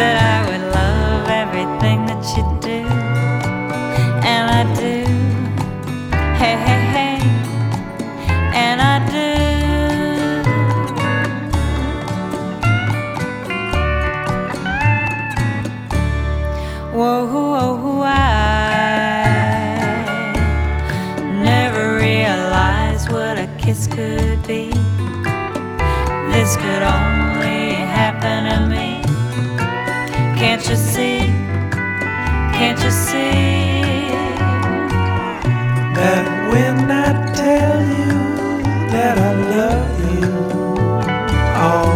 that I would love everything that you do, and I do. Hey, hey, hey, and I do. Whoa, whoa, I never realized what a kiss could be. This could only happen to me. Can't you see? Can't you see that when I tell you that I love you, oh,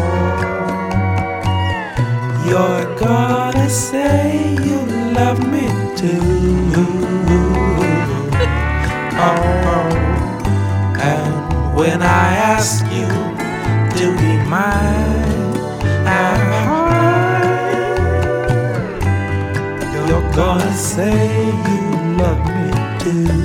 you're gonna say you love me too. Oh, and when I ask you to be mine, you're gonna say you love me too.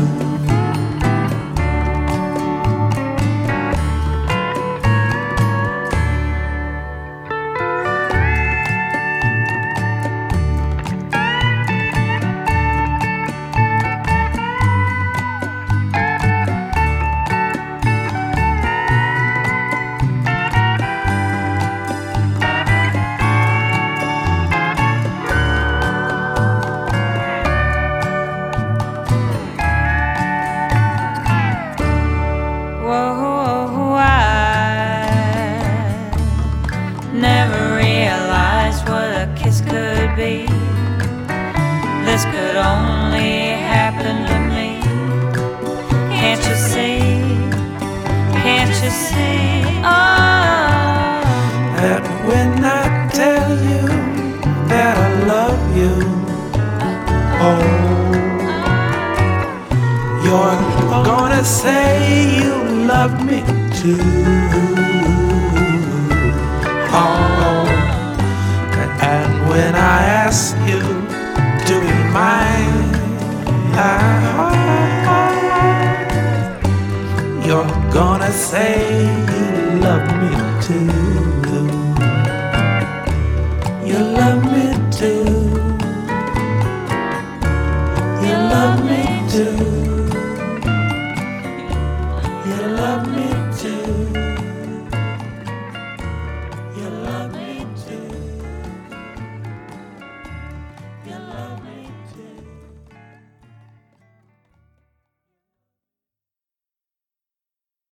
Never realized what a kiss could be. This could only happen to me. Can't you see? Can't you see? Oh, that when I tell you that I love you, oh, you're gonna say you love me too. Oh, and when I ask you to be mine, you're gonna say you love me too. You love me too. You love me too.